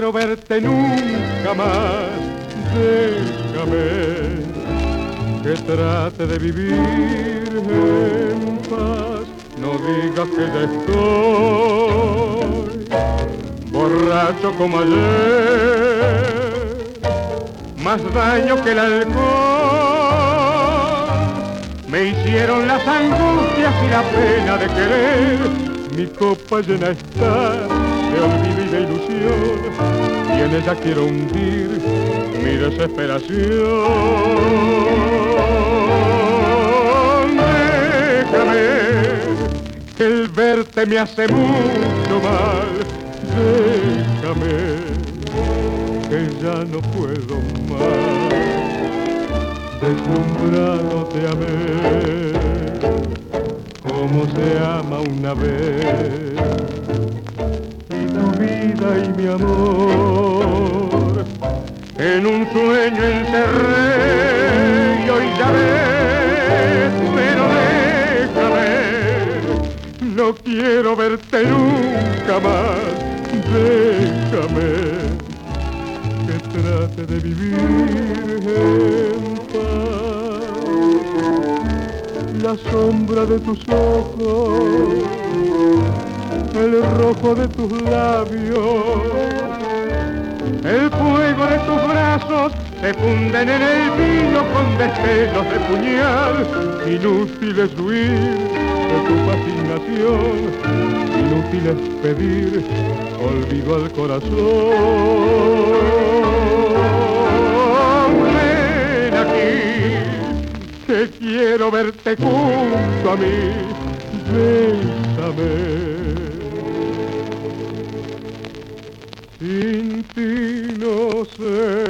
quiero verte nunca más. Déjame que trate de vivir en paz. No digas que ya estoy borracho como ayer, más daño que el alcohol me hicieron las angustias y la pena de querer. Mi copa llena está de olvido y de ilusión, y en ella quiero hundir mi desesperación. Déjame, que el verte me hace mucho mal. Déjame, que ya no puedo más. Deslumbrado te amé, como se ama una vez. Y tu vida y mi amor en un sueño encerré, y hoy ya ves, pero déjame, no quiero verte nunca más. Déjame que trate de vivir en paz. La sombra de tus ojos, el rojo de tus labios, el fuego de tus brazos se funden en el vino con destellos de puñal. Inútil es huir de tu fascinación, inútil es pedir olvido al corazón. Ven aquí, que quiero verte junto a mí. Bésame. Sin ti no sé